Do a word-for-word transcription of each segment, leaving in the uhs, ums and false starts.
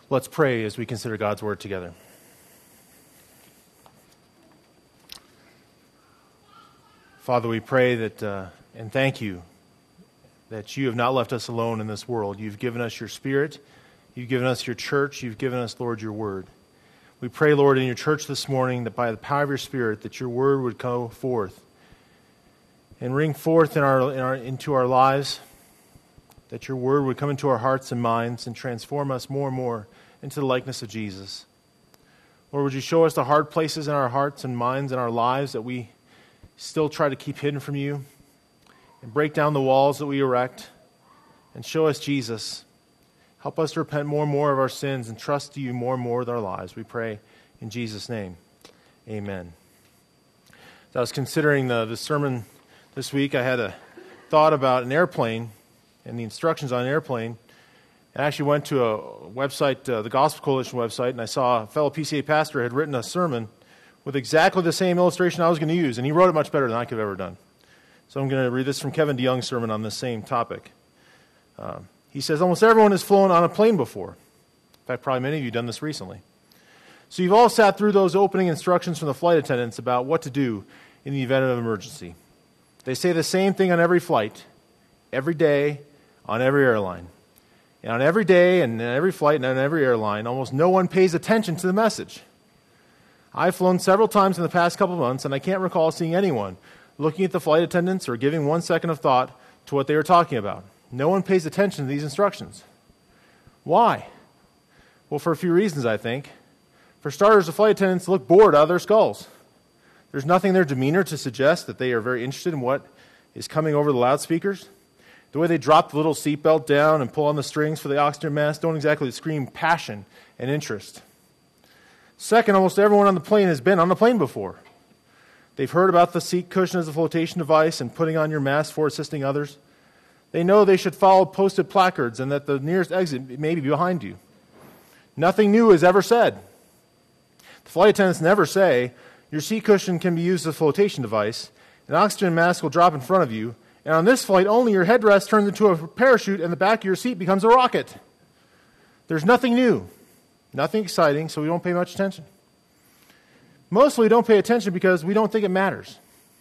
Let's pray as we consider God's word together. Father, we pray that, uh, and thank you, that you have not left us alone in this world. You've given us your Spirit. You've given us your church. You've given us, Lord, your word. We pray, Lord, in your church this morning that by the power of your Spirit, that your word would go forth and ring forth in our, in our, into our lives, that your word would come into our hearts and minds and transform us more and more into the likeness of Jesus. Lord, would you show us the hard places in our hearts and minds and our lives that we still try to keep hidden from you, and break down the walls that we erect, and show us Jesus. Help us to repent more and more of our sins and trust you more and more with our lives. We pray in Jesus' name. Amen. As I was considering the, the sermon this week, I had a thought about an airplane and the instructions on an airplane. I actually went to a website, uh, the Gospel Coalition website, and I saw a fellow P C A pastor had written a sermon with exactly the same illustration I was going to use, and he wrote it much better than I could have ever done. So I'm going to read this from Kevin DeYoung's sermon on this same topic. Uh, he says, almost everyone has flown on a plane before. In fact, probably many of you have done this recently. So you've all sat through those opening instructions from the flight attendants about what to do in the event of an emergency. They say the same thing on every flight, every day, on every airline. And on every day and on every flight and on every airline, almost no one pays attention to the message. I've flown several times in the past couple of months, and I can't recall seeing anyone looking at the flight attendants or giving one second of thought to what they were talking about. No one pays attention to these instructions. Why? Well, for a few reasons, I think. For starters, the flight attendants look bored out of their skulls. There's nothing in their demeanor to suggest that they are very interested in what is coming over the loudspeakers. The way they drop the little seatbelt down and pull on the strings for the oxygen mask don't exactly scream passion and interest. Second, almost everyone on the plane has been on the plane before. They've heard about the seat cushion as a flotation device and putting on your mask for assisting others. They know they should follow posted placards and that the nearest exit may be behind you. Nothing new is ever said. The flight attendants never say, your seat cushion can be used as a flotation device, an oxygen mask will drop in front of you, and on this flight only your headrest turns into a parachute and the back of your seat becomes a rocket. There's nothing new. Nothing exciting, so we don't pay much attention. Mostly we don't pay attention because we don't think it matters.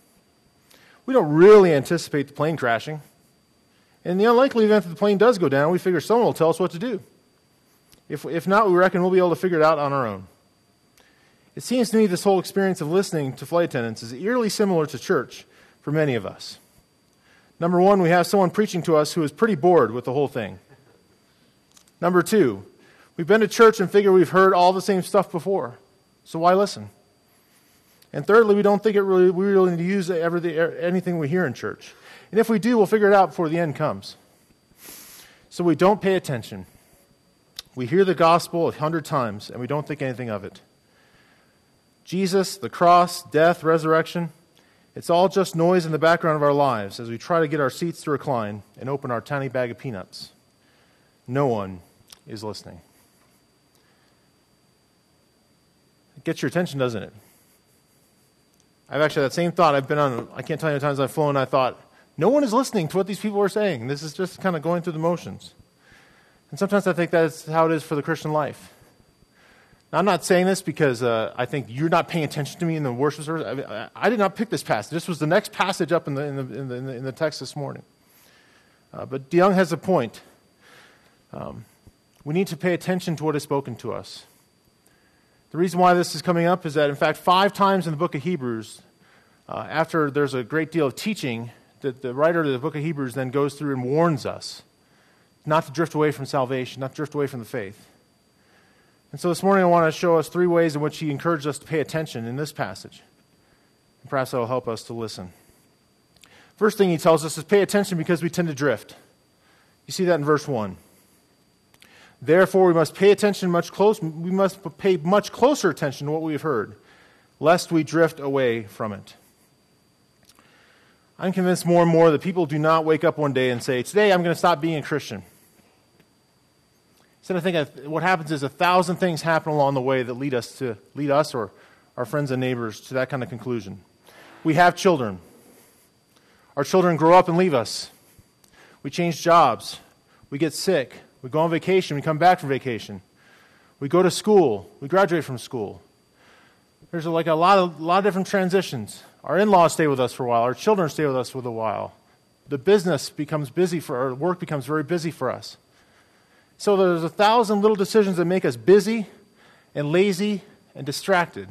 We don't really anticipate the plane crashing. In the unlikely event that the plane does go down, we figure someone will tell us what to do. If, if not, we reckon we'll be able to figure it out on our own. It seems to me this whole experience of listening to flight attendants is eerily similar to church for many of us. Number one, we have someone preaching to us who is pretty bored with the whole thing. Number two, we've been to church and figure we've heard all the same stuff before, so why listen? And thirdly, we don't think it really, we really need to use everything, anything we hear in church. And if we do, we'll figure it out before the end comes. So we don't pay attention. We hear the gospel a hundred times, and we don't think anything of it. Jesus, the cross, death, resurrection, it's all just noise in the background of our lives as we try to get our seats to recline and open our tiny bag of peanuts. No one is listening. It gets your attention, doesn't it? I've actually had that same thought. I've been on, I can't tell you how many times I've flown, and I thought, no one is listening to what these people are saying. This is just kind of going through the motions. And sometimes I think that's how it is for the Christian life. Now, I'm not saying this because uh, I think you're not paying attention to me in the worship service. I, mean, I, I did not pick this passage. This was the next passage up in the, in the, in the, in the text this morning. Uh, but DeYoung has a point. Um, we need to pay attention to what is spoken to us. The reason why this is coming up is that, in fact, five times in the book of Hebrews, uh, after there's a great deal of teaching, that the writer of the book of Hebrews then goes through and warns us not to drift away from salvation, not to drift away from the faith. And so this morning I want to show us three ways in which he encouraged us to pay attention in this passage. And perhaps that will help us to listen. First thing he tells us is pay attention because we tend to drift. You see that in verse one. Therefore, we must pay attention much close. We must pay much closer attention to what we have heard, lest we drift away from it. I'm convinced more and more that people do not wake up one day and say, "Today I'm going to stop being a Christian." Instead, I think what happens is a thousand things happen along the way that lead us to lead us or our friends and neighbors to that kind of conclusion. We have children. Our children grow up and leave us. We change jobs. We get sick. We go on vacation. We come back from vacation. We go to school. We graduate from school. There's like a lot of, lot of different transitions. Our in-laws stay with us for a while. Our children stay with us for a while. The business becomes busy for our work becomes very busy for us. So there's a thousand little decisions that make us busy and lazy and distracted.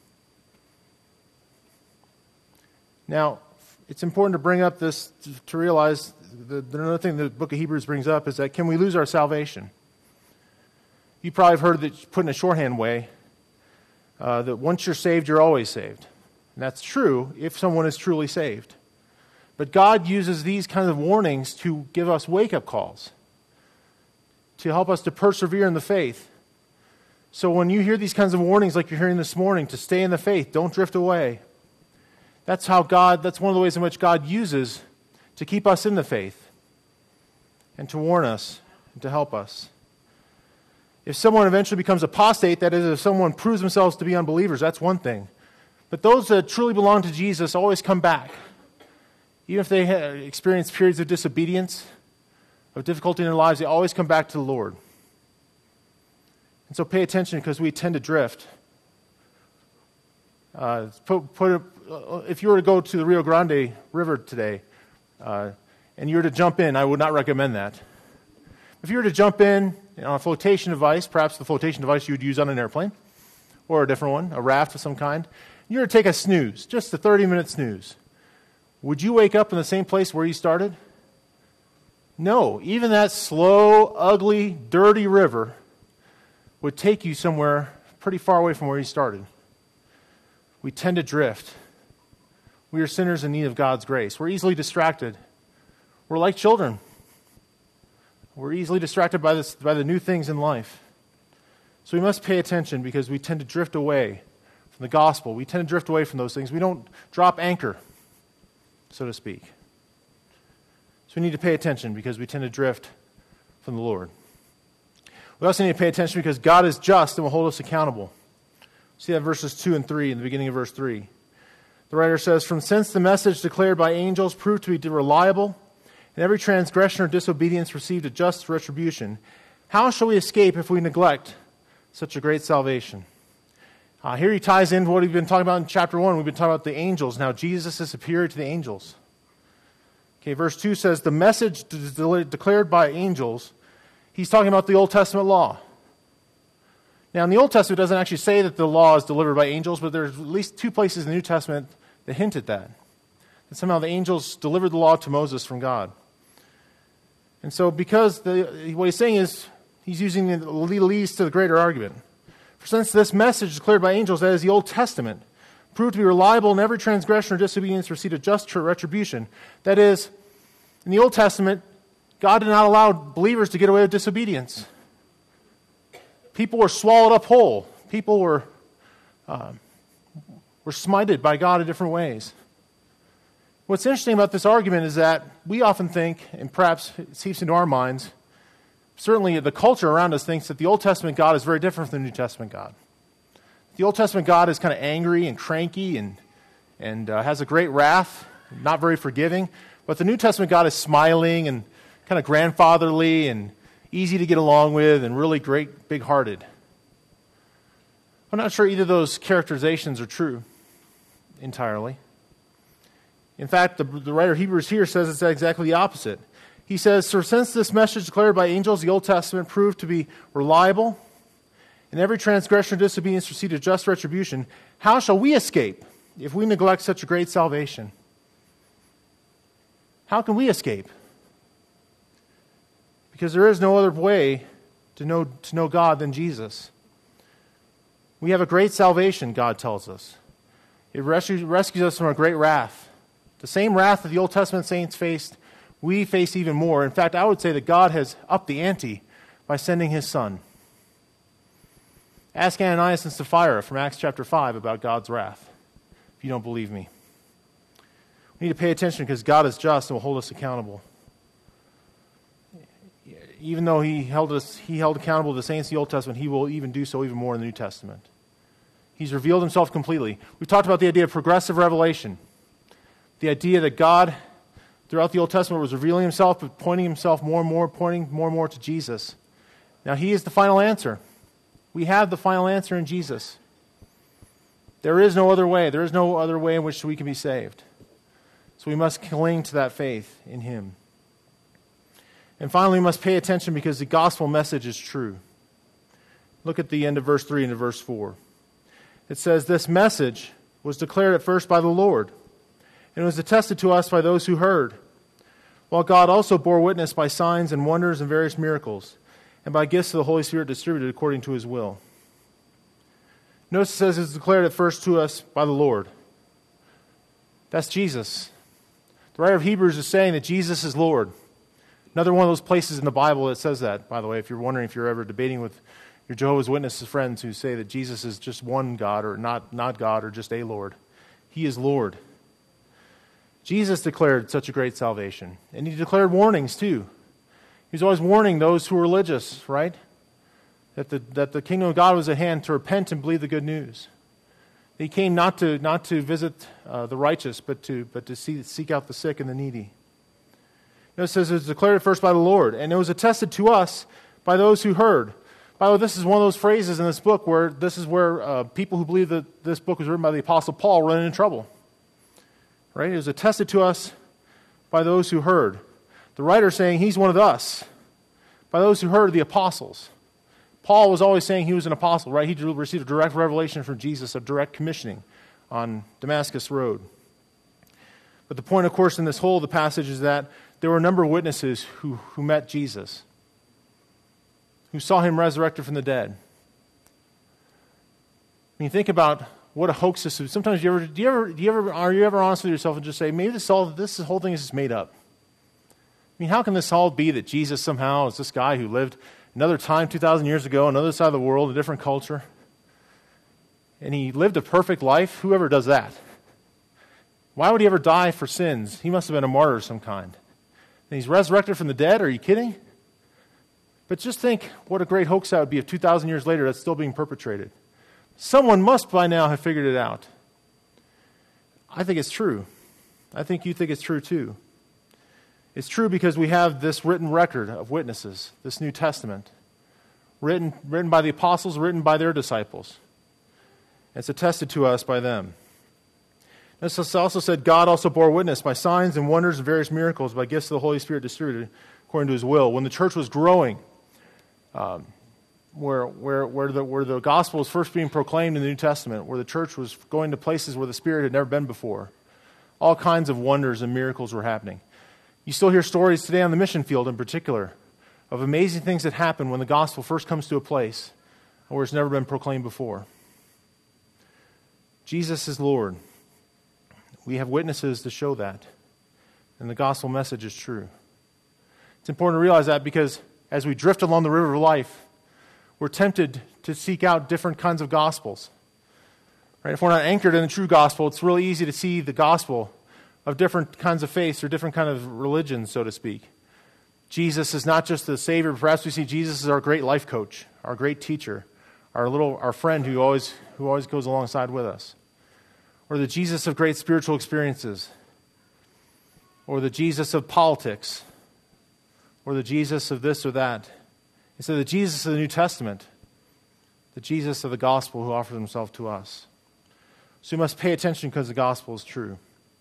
Now, it's important to bring up this, to, to realize that another thing the book of Hebrews brings up is that can we lose our salvation? You probably have heard that put in a shorthand way, uh, that once you're saved, you're always saved. And that's true if someone is truly saved. But God uses these kinds of warnings to give us wake-up calls, to help us to persevere in the faith. So when you hear these kinds of warnings like you're hearing this morning, to stay in the faith, don't drift away. That's how God, that's one of the ways in which God uses to keep us in the faith and to warn us and to help us. If someone eventually becomes apostate, that is, if someone proves themselves to be unbelievers, that's one thing. But those that truly belong to Jesus always come back. Even if they experience periods of disobedience, of difficulty in their lives, they always come back to the Lord. And so pay attention because we tend to drift. Uh, put, put a, if you were to go to the Rio Grande River today uh, and you were to jump in, I would not recommend that. If you were to jump in on a flotation device, perhaps the flotation device you would use on an airplane, or a different one, a raft of some kind, you were to take a snooze, just a thirty-minute snooze, would you wake up in the same place where you started? No. Even that slow, ugly, dirty river would take you somewhere pretty far away from where you started. We tend to drift. We are sinners in need of God's grace. We're easily distracted. We're like children. We're easily distracted by this, by the new things in life. So we must pay attention because we tend to drift away from the gospel. We tend to drift away from those things. We don't drop anchor, so to speak. So we need to pay attention because we tend to drift from the Lord. We also need to pay attention because God is just and will hold us accountable. See that verses two and three in the beginning of verse three. The writer says, "From since the message declared by angels proved to be reliable, and every transgression or disobedience received a just retribution, how shall we escape if we neglect such a great salvation?" Uh, here he ties in what we've been talking about in chapter one. We've been talking about the angels. Now Jesus is superior to the angels. Okay, verse two says, the message de- declared by angels, he's talking about the Old Testament law. Now, in the Old Testament, it doesn't actually say that the law is delivered by angels, but there's at least two places in the New Testament that hint at that. That somehow the angels delivered the law to Moses from God. And so because the, what he's saying is, he's using the least to the greater argument. For since this message declared by angels, that is the Old Testament, proved to be reliable, and every transgression or disobedience received a just retribution. That is, in the Old Testament, God did not allow believers to get away with disobedience. People were swallowed up whole. People were uh, were smited by God in different ways. What's interesting about this argument is that we often think, and perhaps it seeps into our minds, certainly the culture around us thinks that the Old Testament God is very different from the New Testament God. The Old Testament God is kind of angry and cranky and, and uh, has a great wrath, not very forgiving. But the New Testament God is smiling and kind of grandfatherly and easy to get along with and really great, big-hearted. I'm not sure either of those characterizations are true entirely. In fact, the, the writer of Hebrews here says it's exactly the opposite. He says, "For since this message declared by angels, the Old Testament proved to be reliable, and every transgression or disobedience received a just retribution, how shall we escape if we neglect such a great salvation?" How can we escape? Because there is no other way to know, to know God than Jesus. We have a great salvation, God tells us. It rescues, rescues us from a great wrath. The same wrath that the Old Testament saints faced, we face even more. In fact, I would say that God has upped the ante by sending his Son. Ask Ananias and Sapphira from Acts chapter five about God's wrath, if you don't believe me. We need to pay attention because God is just and will hold us accountable. Even though he held us, he held accountable the saints of the Old Testament, he will even do so even more in the New Testament. He's revealed himself completely. We've talked about the idea of progressive revelation. The idea that God, throughout the Old Testament, was revealing himself, but pointing himself more and more, pointing more and more to Jesus. Now, he is the final answer. We have the final answer in Jesus. There is no other way. There is no other way in which we can be saved. So we must cling to that faith in him. And finally, we must pay attention because the gospel message is true. Look at the end of verse three and verse four. It says, "This message was declared at first by the Lord, and it was attested to us by those who heard, while God also bore witness by signs and wonders and various miracles, and by gifts of the Holy Spirit distributed according to his will." Notice it says it's declared at first to us by the Lord. That's Jesus. The writer of Hebrews is saying that Jesus is Lord. Another one of those places in the Bible that says that, by the way, if you're wondering if you're ever debating with your Jehovah's Witnesses friends who say that Jesus is just one God or not, not God or just a Lord. He is Lord. Jesus declared such a great salvation. And he declared warnings too. He was always warning those who were religious, right? That the, that the kingdom of God was at hand, to repent and believe the good news. He came not to, not to visit uh, the righteous, but to, but to see, seek out the sick and the needy. You know, it says it was declared at first by the Lord, and it was attested to us by those who heard. By the way, this is one of those phrases in this book where this is where uh, people who believe that this book was written by the Apostle Paul run into trouble. Right? It was attested to us by those who heard. The writer is saying he's one of us. By those who heard, the apostles. Paul was always saying he was an apostle, right? He received a direct revelation from Jesus, a direct commissioning on Damascus Road. But the point, of course, in this whole of the passage is that there were a number of witnesses who, who met Jesus, who saw him resurrected from the dead. I mean, think about what a hoax this is. Sometimes do you ever, do you ever, do you ever, are you ever honest with yourself and just say, maybe this all, this whole thing is just made up? I mean, how can this all be that Jesus somehow is this guy who lived another time two thousand years ago on another side of the world, a different culture, and he lived a perfect life? Whoever does that? Why would he ever die for sins? He must have been a martyr of some kind. And he's resurrected from the dead? Are you kidding? But just think what a great hoax that would be if two thousand years later that's still being perpetrated. Someone must by now have figured it out. I think it's true. I think you think it's true too. It's true because we have this written record of witnesses, this New Testament, written, written by the apostles, written by their disciples. It's attested to us by them. This also said, God also bore witness by signs and wonders and various miracles, by gifts of the Holy Spirit distributed according to his will. When the church was growing, um, where, where, where, the, where the gospel was first being proclaimed in the New Testament, where the church was going to places where the Spirit had never been before, all kinds of wonders and miracles were happening. You still hear stories today on the mission field in particular of amazing things that happen when the gospel first comes to a place where it's never been proclaimed before. Jesus is Lord. We have witnesses to show that. And the gospel message is true. It's important to realize that because as we drift along the river of life, we're tempted to seek out different kinds of gospels. Right? If we're not anchored in the true gospel, it's really easy to see the gospel of different kinds of faiths or different kind of religions, so to speak. Jesus is not just the Savior. Perhaps we see Jesus as our great life coach, our great teacher, our little our friend who always who always goes alongside with us. Or the Jesus of great spiritual experiences. Or the Jesus of politics. Or the Jesus of this or that. Instead, the Jesus of the New Testament. The Jesus of the gospel who offers himself to us. So we must pay attention because the gospel is true.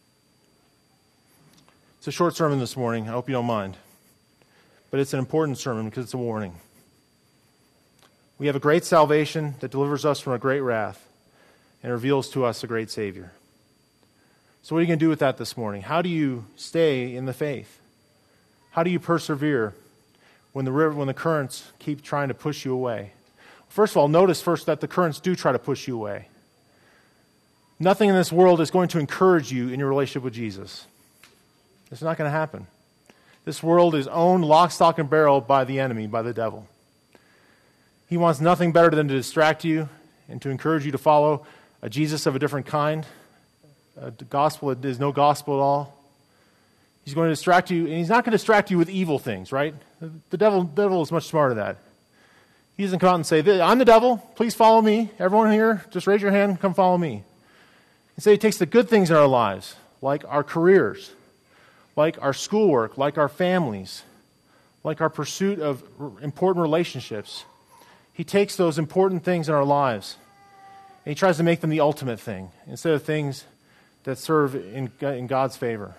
It's a short sermon this morning. I hope you don't mind. But it's an important sermon because it's a warning. We have a great salvation that delivers us from a great wrath and reveals to us a great Savior. So what are you going to do with that this morning? How do you stay in the faith? How do you persevere when the river, when the currents keep trying to push you away? First of all, notice first that the currents do try to push you away. Nothing in this world is going to encourage you in your relationship with Jesus. It's not going to happen. This world is owned lock, stock, and barrel by the enemy, by the devil. He wants nothing better than to distract you and to encourage you to follow a Jesus of a different kind, a gospel that is no gospel at all. He's going to distract you, and he's not going to distract you with evil things, right? The devil, the devil is much smarter than that. He doesn't come out and say, I'm the devil, please follow me. Everyone here, just raise your hand, come follow me. Instead, he takes the good things in our lives, like our careers, like our schoolwork, like our families, like our pursuit of important relationships. He takes those important things in our lives and he tries to make them the ultimate thing instead of things that serve in, in God's favor.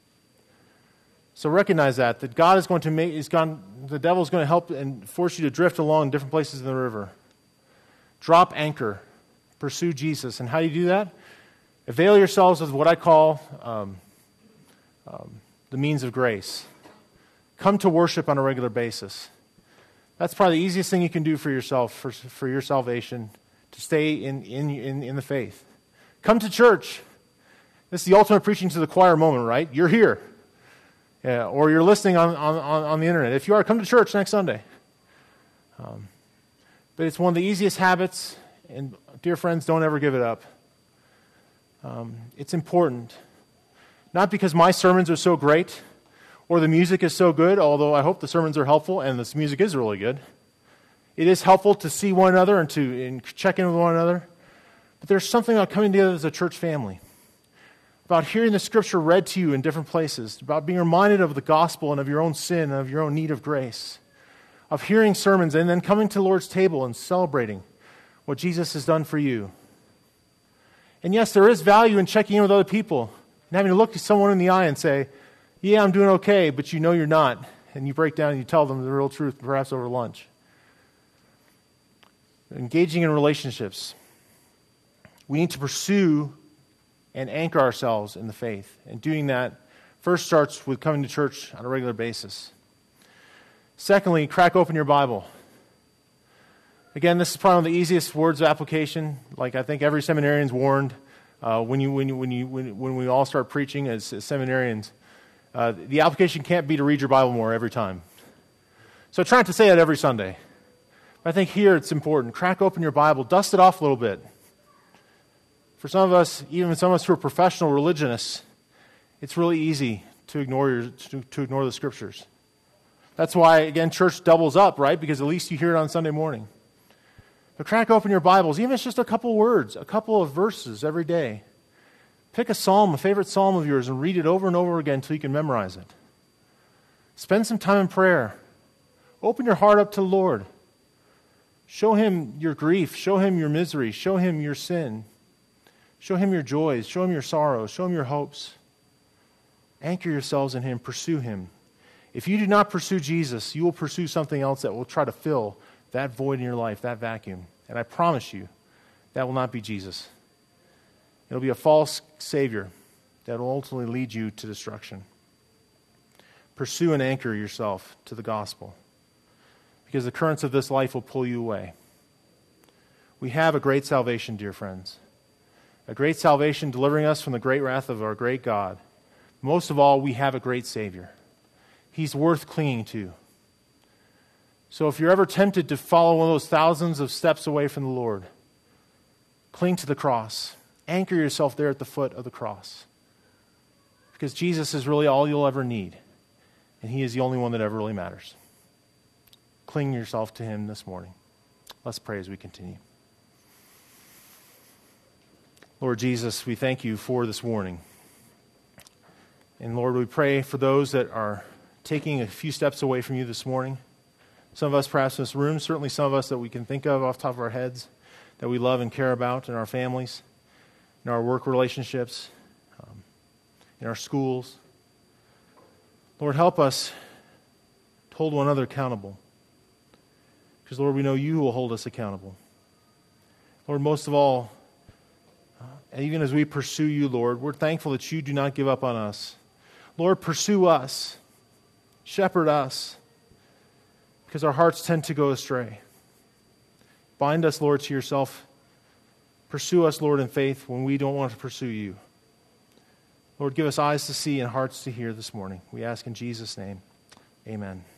So recognize that, that God is going to make, is gone, the devil is going to help and force you to drift along different places in the river. Drop anchor. Pursue Jesus. And how do you do that? Avail yourselves of what I call um, um, the means of grace. Come to worship on a regular basis. That's probably the easiest thing you can do for yourself, for, for your salvation, to stay in, in, in, in the faith. Come to church. This is the ultimate preaching to the choir moment, right? You're here. Yeah, or you're listening on, on, on the internet. If you are, come to church next Sunday. Um, but it's one of the easiest habits, and dear friends, don't ever give it up. Um, it's important. Not because my sermons are so great, or the music is so good, although I hope the sermons are helpful, and this music is really good. It is helpful to see one another and to and check in with one another. But there's something about coming together as a church family, about hearing the Scripture read to you in different places, about being reminded of the gospel and of your own sin and of your own need of grace, of hearing sermons and then coming to the Lord's table and celebrating what Jesus has done for you. And yes, there is value in checking in with other people and having to look someone in the eye and say, yeah, I'm doing okay, but you know you're not. And you break down and you tell them the real truth, perhaps over lunch. Engaging in relationships. We need to pursue and anchor ourselves in the faith. And doing that first starts with coming to church on a regular basis. Secondly, crack open your Bible. Again, this is probably one of the easiest words of application. Like I think every seminarian's warned uh, when you when you when you when, when we all start preaching as, as seminarians, uh, the application can't be to read your Bible more every time. So I try not to say that every Sunday. But I think here it's important. Crack open your Bible, dust it off a little bit. For some of us, even some of us who are professional religionists, it's really easy to ignore your, to, to ignore the Scriptures. That's why, again, church doubles up, right? Because at least you hear it on Sunday morning. But crack open your Bibles, even if it's just a couple words, a couple of verses every day. Pick a psalm, a favorite psalm of yours, and read it over and over again until you can memorize it. Spend some time in prayer. Open your heart up to the Lord. Show Him your grief. Show Him your misery. Show Him your sin. Show Him your joys. Show Him your sorrows. Show Him your hopes. Anchor yourselves in Him. Pursue Him. If you do not pursue Jesus, you will pursue something else that will try to fill that void in your life, that vacuum. And I promise you, that will not be Jesus. It'll be a false Savior that will ultimately lead you to destruction. Pursue and anchor yourself to the gospel, because the currents of this life will pull you away. We have a great salvation, dear friends. A great salvation delivering us from the great wrath of our great God. Most of all, we have a great Savior. He's worth clinging to. So if you're ever tempted to follow one of those thousands of steps away from the Lord, cling to the cross. Anchor yourself there at the foot of the cross. Because Jesus is really all you'll ever need. And He is the only one that ever really matters. Cling yourself to Him this morning. Let's pray as we continue. Lord Jesus, we thank You for this warning. And Lord, we pray for those that are taking a few steps away from You this morning. Some of us perhaps in this room, certainly some of us that we can think of off the top of our heads, that we love and care about in our families, in our work relationships, um, in our schools. Lord, help us to hold one another accountable. Because, Lord, we know You will hold us accountable. Lord, most of all, uh, and even as we pursue You, Lord, we're thankful that You do not give up on us. Lord, pursue us. Shepherd us. Because our hearts tend to go astray. Bind us, Lord, to Yourself. Pursue us, Lord, in faith when we don't want to pursue You. Lord, give us eyes to see and hearts to hear this morning. We ask in Jesus' name. Amen.